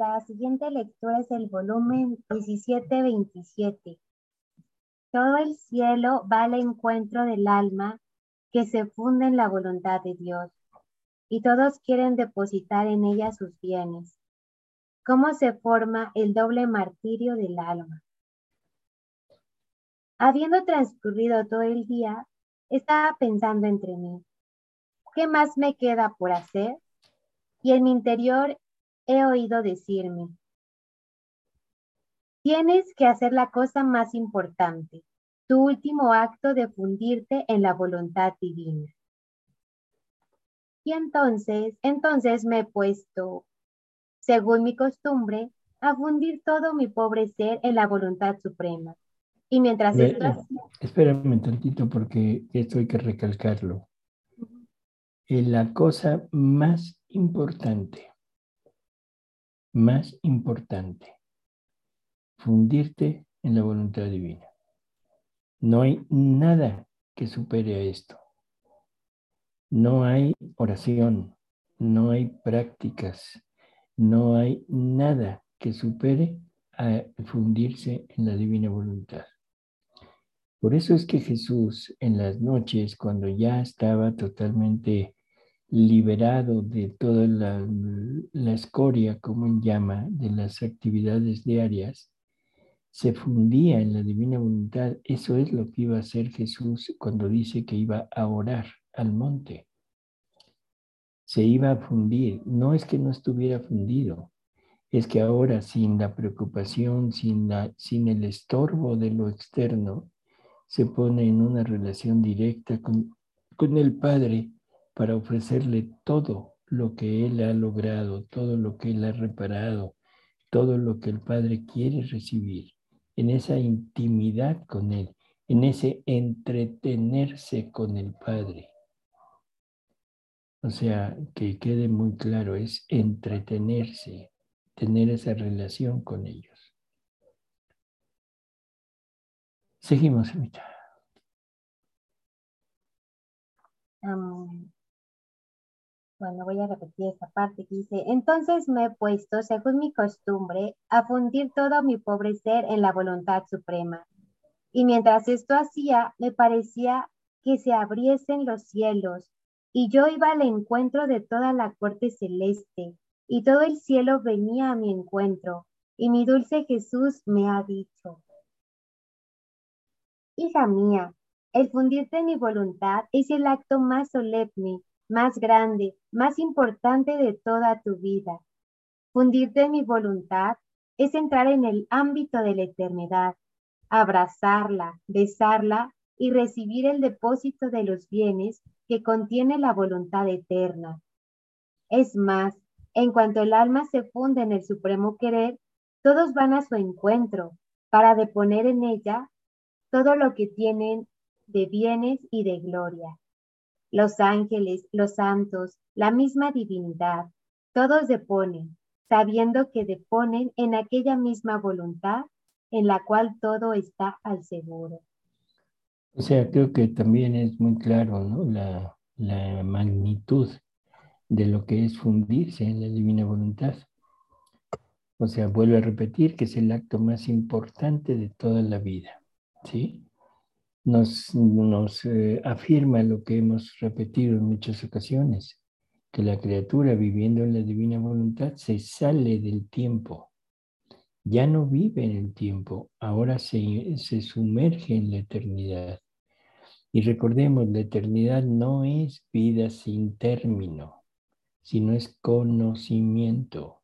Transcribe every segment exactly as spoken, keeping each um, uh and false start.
La siguiente lectura es el volumen diecisiete veintisiete. Todo el cielo va al encuentro del alma que se funde en la voluntad de Dios, y todos quieren depositar en ella sus bienes. ¿Cómo se forma el doble martirio del alma? Habiendo transcurrido todo el día, estaba pensando entre mí, ¿qué más me queda por hacer? Y en mi interior he oído decirme, tienes que hacer la cosa más importante, tu último acto de fundirte en la voluntad divina. Y entonces, entonces me he puesto, según mi costumbre, a fundir todo mi pobre ser en la voluntad suprema. Y mientras Ve, esto así, espérame tantito porque esto hay que recalcarlo. Eh, La cosa más importante, más importante, fundirte en la voluntad divina. No hay nada que supere a esto. No hay oración, no hay prácticas, no hay nada que supere a fundirse en la divina voluntad. Por eso es que Jesús en las noches, cuando ya estaba totalmente liberado de toda la, la escoria, como él llama, de las actividades diarias, se fundía en la divina voluntad. Eso es lo que iba a hacer Jesús cuando dice que iba a orar al monte. Se iba a fundir. No es que no estuviera fundido, es que ahora sin la preocupación, sin, la, sin el estorbo de lo externo, se pone en una relación directa con, con el Padre para ofrecerle todo lo que Él ha logrado, todo lo que Él ha reparado, todo lo que el Padre quiere recibir, en esa intimidad con Él, en ese entretenerse con el Padre. O sea, que quede muy claro, es entretenerse, tener esa relación con ellos. Seguimos, Evita. um, bueno, voy a repetir esta parte que dice, entonces me he puesto, según mi costumbre, a fundir todo mi pobre ser en la voluntad suprema. Y mientras esto hacía, me parecía que se abriesen los cielos, y yo iba al encuentro de toda la corte celeste, y todo el cielo venía a mi encuentro, y mi dulce Jesús me ha dicho, hija mía, el fundirte en mi voluntad es el acto más solemne, más grande, más importante de toda tu vida. Fundirte en mi voluntad es entrar en el ámbito de la eternidad, abrazarla, besarla y recibir el depósito de los bienes que contiene la voluntad eterna. Es más, en cuanto el alma se funde en el supremo querer, todos van a su encuentro para deponer en ella todo lo que tienen de bienes y de gloria. Los ángeles, los santos, la misma divinidad, todos deponen, sabiendo que deponen en aquella misma voluntad en la cual todo está al seguro. O sea, creo que también es muy claro, ¿no? La, la magnitud de lo que es fundirse en la divina voluntad. O sea, vuelvo a repetir que es el acto más importante de toda la vida, ¿sí? Nos, nos eh, afirma lo que hemos repetido en muchas ocasiones, que la criatura viviendo en la divina voluntad se sale del tiempo, ya no vive en el tiempo, ahora se, se sumerge en la eternidad. Y recordemos, la eternidad no es vida sin término, sino es conocimiento.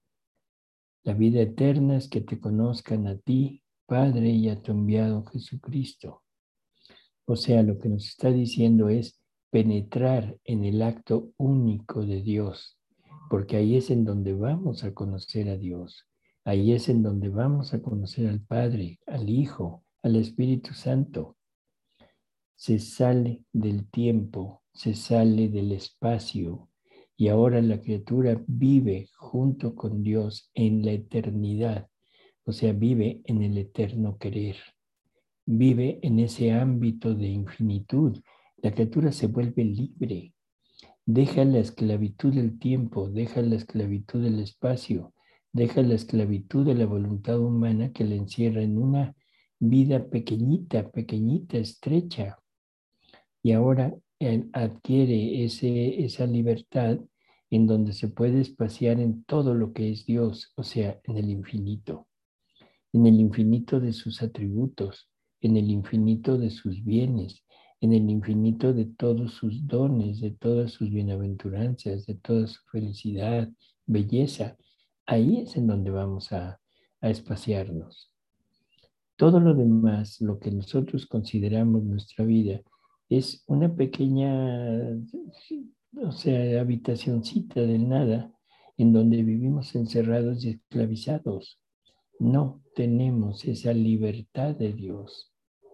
La vida eterna es que te conozcan a ti, Padre, y a tu enviado Jesucristo. O sea, lo que nos está diciendo es penetrar en el acto único de Dios, porque ahí es en donde vamos a conocer a Dios. Ahí es en donde vamos a conocer al Padre, al Hijo, al Espíritu Santo. Se sale del tiempo, se sale del espacio y ahora la criatura vive junto con Dios en la eternidad, o sea, vive en el eterno querer, vive en ese ámbito de infinitud. La criatura se vuelve libre, deja la esclavitud del tiempo, deja la esclavitud del espacio, deja la esclavitud de la voluntad humana que le encierra en una vida pequeñita, pequeñita, estrecha. Y ahora él adquiere ese, esa libertad en donde se puede espaciar en todo lo que es Dios, o sea, en el infinito, en el infinito de sus atributos, en el infinito de sus bienes, en el infinito de todos sus dones, de todas sus bienaventuranzas, de toda su felicidad, belleza. Ahí es en donde vamos a, a espaciarnos. Todo lo demás, lo que nosotros consideramos nuestra vida, es una pequeña, o sea, habitacioncita del nada, en donde vivimos encerrados y esclavizados. No tenemos esa libertad de Dios.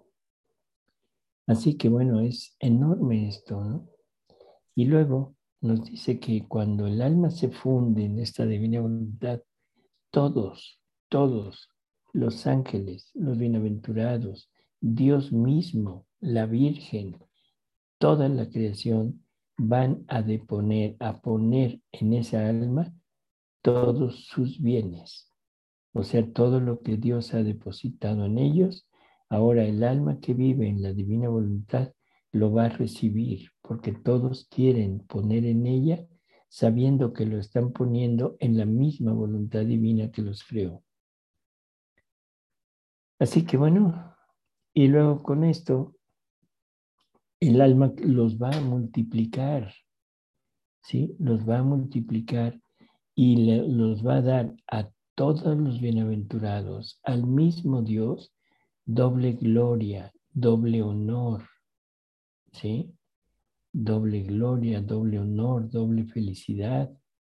Así que bueno, es enorme esto, ¿no? Y luego nos dice que cuando el alma se funde en esta divina voluntad, todos, todos, los ángeles, los bienaventurados, Dios mismo, la Virgen, toda la creación van a deponer, a poner en esa alma todos sus bienes. O sea, todo lo que Dios ha depositado en ellos, ahora el alma que vive en la divina voluntad lo va a recibir, porque todos quieren poner en ella, sabiendo que lo están poniendo en la misma voluntad divina que los creó. Así que bueno, y luego con esto, el alma los va a multiplicar, ¿sí? Los va a multiplicar y le, los va a dar a todos los bienaventurados, al mismo Dios, doble gloria, doble honor, ¿sí? Doble gloria, doble honor, doble felicidad.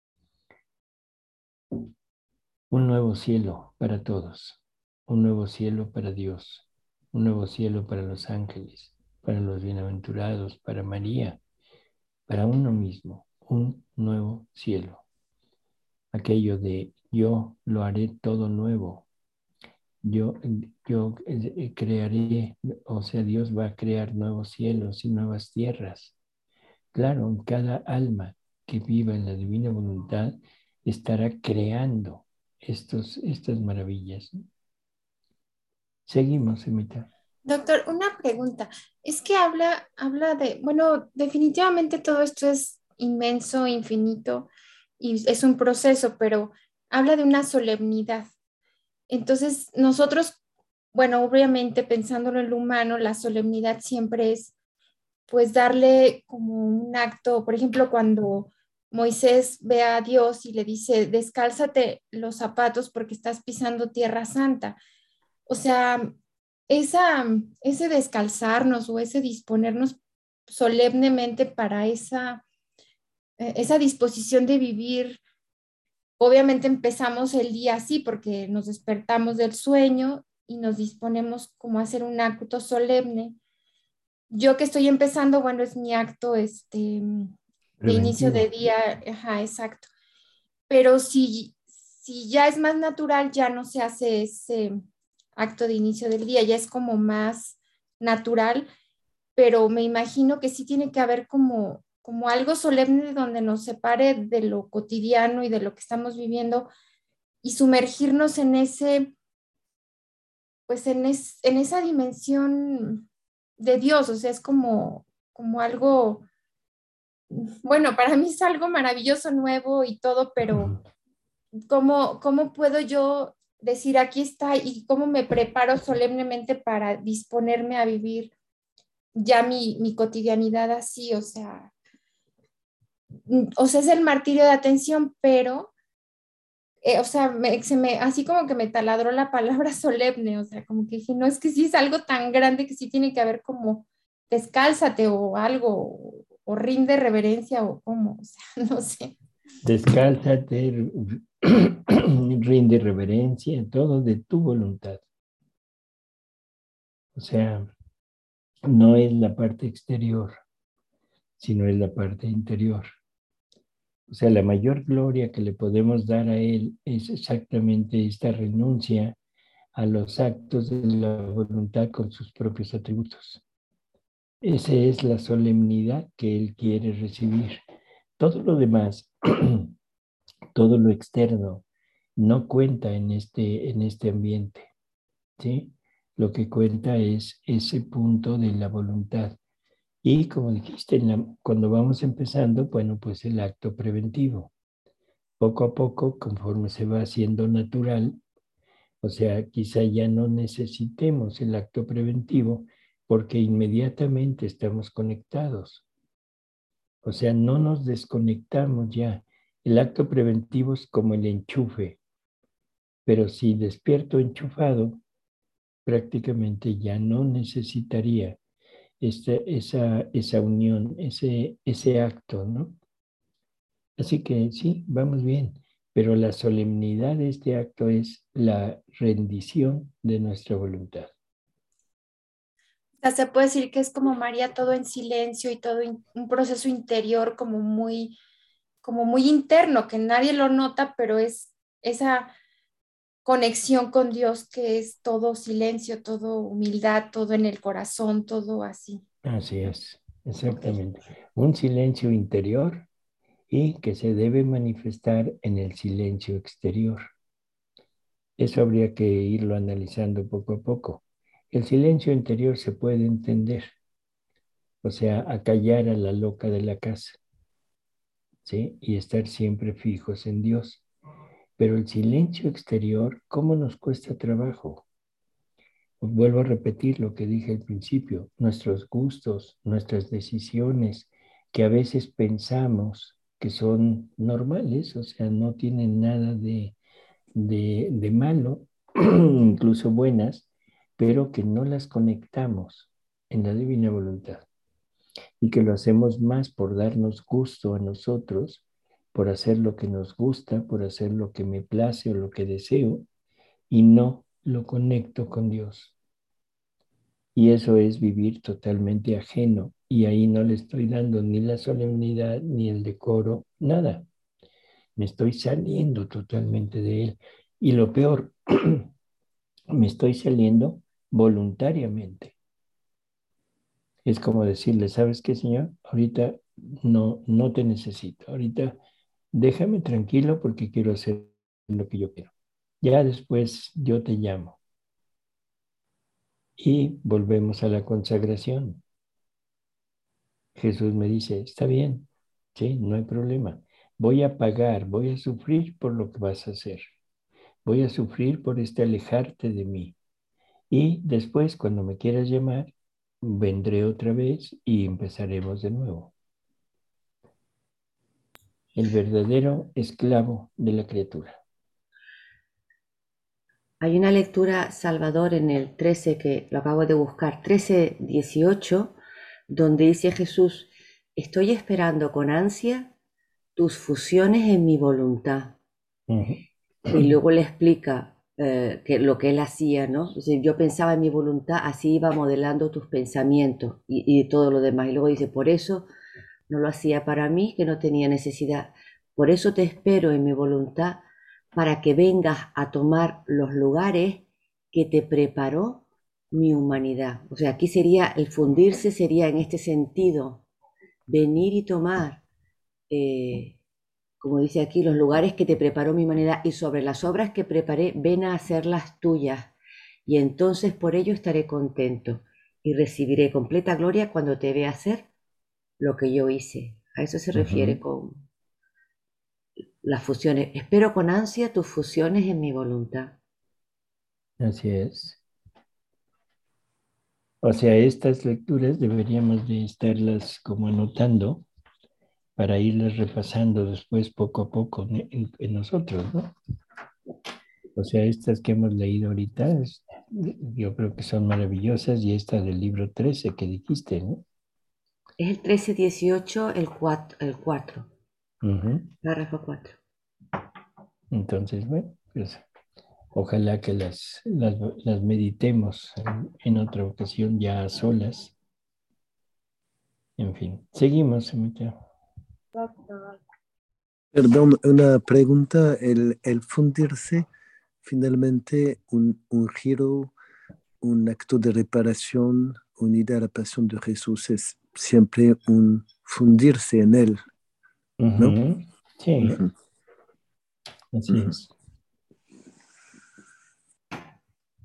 Un nuevo cielo para todos, un nuevo cielo para Dios, un nuevo cielo para los ángeles, para los bienaventurados, para María, para uno mismo, un nuevo cielo. Aquello de yo lo haré todo nuevo, yo, yo eh, crearé, o sea, Dios va a crear nuevos cielos y nuevas tierras. Claro, en cada alma que viva en la divina voluntad estará creando estos, estas maravillas. Seguimos, Emita. Doctor, una pregunta. Es que habla, habla de, bueno, definitivamente todo esto es inmenso, infinito y es un proceso, pero habla de una solemnidad. Entonces, nosotros, bueno, obviamente pensándolo en lo humano, la solemnidad siempre es, pues, darle como un acto, por ejemplo, cuando Moisés ve a Dios y le dice, descálzate los zapatos porque estás pisando tierra santa. O sea, esa, ese descalzarnos o ese disponernos solemnemente para esa, eh, esa disposición de vivir, obviamente empezamos el día así porque nos despertamos del sueño y nos disponemos como a hacer un acto solemne. Yo que estoy empezando, bueno, es mi acto este, de inicio de Preventivo. día, ajá, exacto. Pero si, si ya es más natural, ya no se hace ese acto de inicio del día, ya es como más natural, pero me imagino que sí tiene que haber como, como algo solemne donde nos separe de lo cotidiano y de lo que estamos viviendo y sumergirnos en ese, pues en, es, en esa dimensión de Dios, o sea, es como, como algo, bueno, para mí es algo maravilloso, nuevo y todo, pero Ujú. ¿cómo, cómo puedo yo decir aquí está y cómo me preparo solemnemente para disponerme a vivir ya mi, mi cotidianidad así? O sea, mm, o sea, es el martirio de atención, pero, eh, o sea, me, se me, así como que me taladró la palabra solemne, o sea, como que dije, no, es que sí es algo tan grande que sí tiene que haber como descálzate o algo, o, o rinde reverencia o cómo, o sea, no sé. Descálzate, rinde reverencia, todo de tu voluntad. O sea, no es la parte exterior, sino es la parte interior. O sea, la mayor gloria que le podemos dar a Él es exactamente esta renuncia a los actos de la voluntad con sus propios atributos. Esa es la solemnidad que Él quiere recibir. Todo lo demás, todo lo externo, no cuenta en este, en este ambiente, ¿sí? Lo que cuenta es ese punto de la voluntad. Y como dijiste, en la, cuando vamos empezando, bueno, pues el acto preventivo. Poco a poco, conforme se va haciendo natural, o sea, quizá ya no necesitemos el acto preventivo porque inmediatamente estamos conectados. O sea, no nos desconectamos ya. El acto preventivo es como el enchufe, pero si despierto enchufado, prácticamente ya no necesitaría esta, esa, esa unión, ese, ese acto, ¿no? Así que sí, vamos bien, pero la solemnidad de este acto es la rendición de nuestra voluntad. O sea, se puede decir que es como María, todo en silencio y todo in- un proceso interior como muy, como muy interno, que nadie lo nota, pero es esa conexión con Dios que es todo silencio, todo humildad, todo en el corazón, todo así. Así es, Ok. exactamente. Un silencio interior y que se debe manifestar en el silencio exterior. Eso habría que irlo analizando poco a poco. El silencio interior se puede entender, o sea, acallar a la loca de la casa, ¿sí? Y estar siempre fijos en Dios. Pero el silencio exterior, ¿cómo nos cuesta trabajo? Pues vuelvo a repetir lo que dije al principio, nuestros gustos, nuestras decisiones, que a veces pensamos que son normales, o sea, no tienen nada de, de, de malo, incluso buenas, pero que no las conectamos en la divina voluntad y que lo hacemos más por darnos gusto a nosotros, por hacer lo que nos gusta, por hacer lo que me place o lo que deseo, y no lo conecto con Dios. Y eso es vivir totalmente ajeno. Y ahí no le estoy dando ni la solemnidad, ni el decoro, nada. Me estoy saliendo totalmente de él. Y lo peor, me estoy saliendo voluntariamente. Es como decirle, ¿sabes qué, Señor? Ahorita no, no te necesito. Ahorita déjame tranquilo porque quiero hacer lo que yo quiero. Ya después yo te llamo. Y volvemos a la consagración. Jesús me dice, está bien, sí, no hay problema. Voy a pagar, voy a sufrir por lo que vas a hacer. Voy a sufrir por este alejarte de mí. Y después, cuando me quieras llamar, vendré otra vez y empezaremos de nuevo. El verdadero esclavo de la criatura. Hay una lectura, Salvador, en el trece, que lo acabo de buscar, trece dieciocho, donde dice Jesús, estoy esperando con ansia tus fusiones en mi voluntad. Uh-huh. Y luego le explica eh, que lo que él hacía, ¿no? Dice, yo pensaba en mi voluntad, así iba modelando tus pensamientos y, y todo lo demás. Y luego dice, por eso no lo hacía para mí, que no tenía necesidad. Por eso te espero en mi voluntad, para que vengas a tomar los lugares que te preparó mi humanidad. O sea, aquí sería, el fundirse sería en este sentido, venir y tomar, eh, como dice aquí, los lugares que te preparó mi humanidad, y sobre las obras que preparé, ven a hacerlas tuyas. Y entonces por ello estaré contento y recibiré completa gloria cuando te vea hacer lo que yo hice. A eso se refiere Uh-huh. con las fusiones. Espero con ansia tus fusiones en mi voluntad. Así es. O sea, estas lecturas deberíamos de estarlas como anotando para irlas repasando después poco a poco en, en nosotros, ¿no? O sea, estas que hemos leído ahorita, es- yo creo que son maravillosas y esta del libro trece que dijiste, ¿no? Es el trece dieciocho, el cuatro, el cuatro, Ujú. párrafo cuatro. Entonces, bueno, pues ojalá que las, las, las meditemos en, en otra ocasión ya a solas. En fin, seguimos, Semita. Doctor. Perdón, una pregunta. El, el fundirse, finalmente, un, un giro, un acto de reparación unida a la pasión de Jesús es siempre un fundirse en Él, ¿no? Ujú. Sí, Ujú, así ujú. es.